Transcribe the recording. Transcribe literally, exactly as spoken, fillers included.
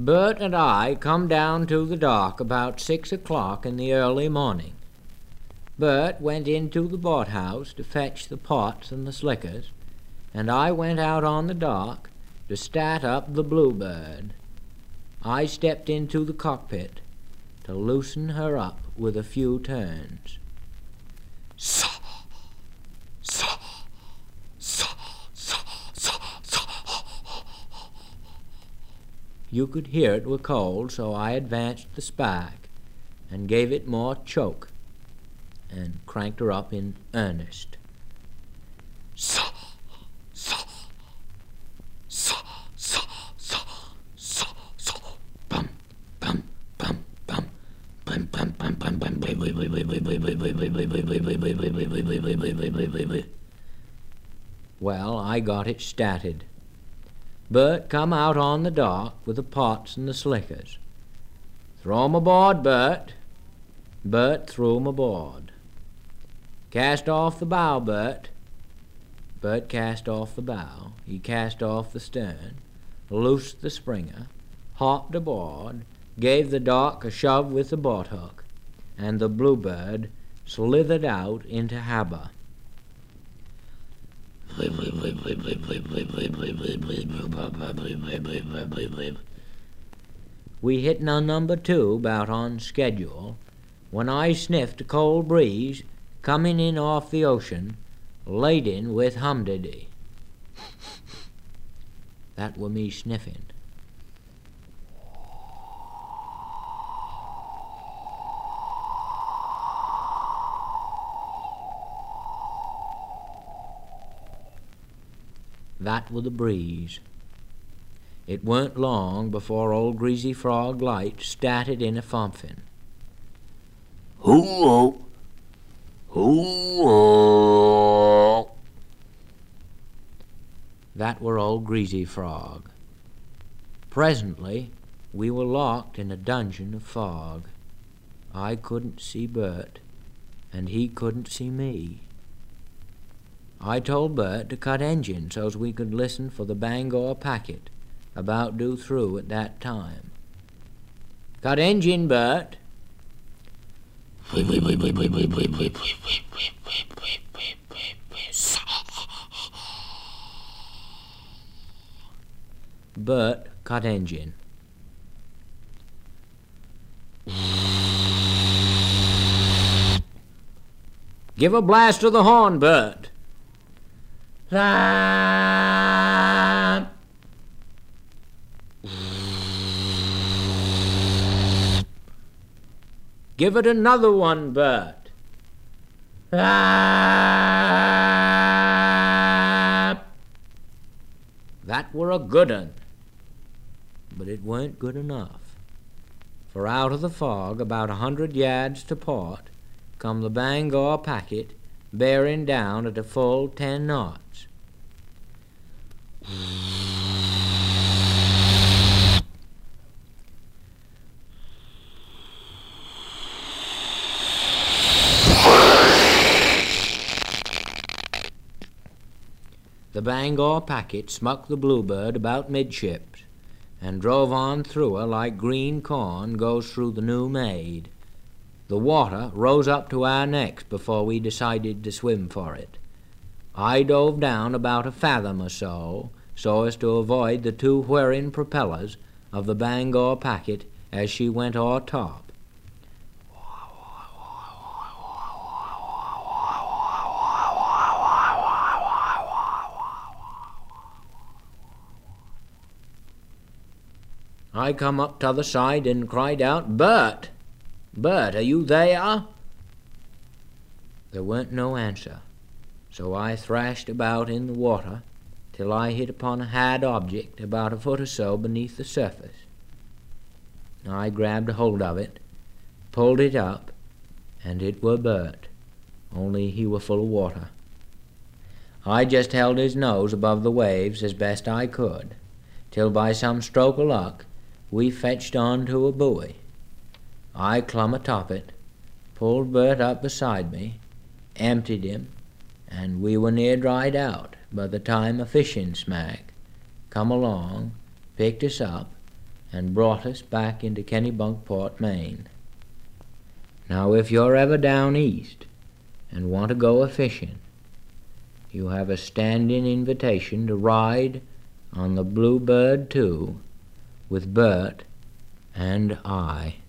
Bert and I come down to the dock about six o'clock in the early morning. Bert went into the boathouse to fetch the pots and the slickers, and I went out on the dock to start up the Bluebird. I stepped into the cockpit to loosen her up with a few turns. Saw, saw, saw, saw, saw, saw. You could hear it were cold, so I advanced the spark and gave it more choke and cranked her up in earnest. Saw, saw, saw, saw, saw, saw, saw. Bum, bum, bum, bum, bum, bum, bum, bum, bum, bum. Well, I got it started. Bert come out on the dock with the pots and the slickers. "Throw 'em aboard, Bert." Bert threw 'em aboard. "Cast off the bow, Bert." Bert cast off the bow. He cast off the stern, loosed the springer, hopped aboard, gave the dock a shove with the boat hook, and the Bluebird slithered out into harbour. We hit on number two about on schedule when I sniffed a cold breeze coming in off the ocean, laden with humdidy. That were me sniffing. That were the breeze. It weren't long before old Greasy Frog Light started in a thumping. Hoo-oh, hoo-oh. That were old Greasy Frog. Presently we were locked in a dungeon of fog. I couldn't see Bert, and he couldn't see me. I told Bert to cut engine so's we could listen for the Bangor packet, about due through at that time. "Cut engine, Bert." Bert cut engine. "Give a blast to the horn, Bert." "Give it another one, Bert." That were a good un, but it weren't good enough, for out of the fog, about a hundred yards to port, come the Bangor packet, bearing down at a full ten knots. The Bangor packet smuck the Bluebird about midships, and drove on through her like green corn goes through the new made. The water rose up to our necks before we decided to swim for it. I dove down about a fathom or so, so as to avoid the two whirring propellers of the Bangor packet as she went o'er top. I come up t'other side and cried out, "Bert! Bert, are you there?" There weren't no answer, so I thrashed about in the water till I hit upon a hard object about a foot or so beneath the surface. I grabbed a hold of it, pulled it up, and it were Bert, only he were full of water. I just held his nose above the waves as best I could, till by some stroke of luck we fetched on to a buoy. I clumb atop it, pulled Bert up beside me, emptied him, and we were near dried out by the time a fishing smack come along, picked us up, and brought us back into Kennebunkport, Maine. Now, if you're ever down east and want to go a-fishing, you have a standing invitation to ride on the Bluebird two with Bert and I.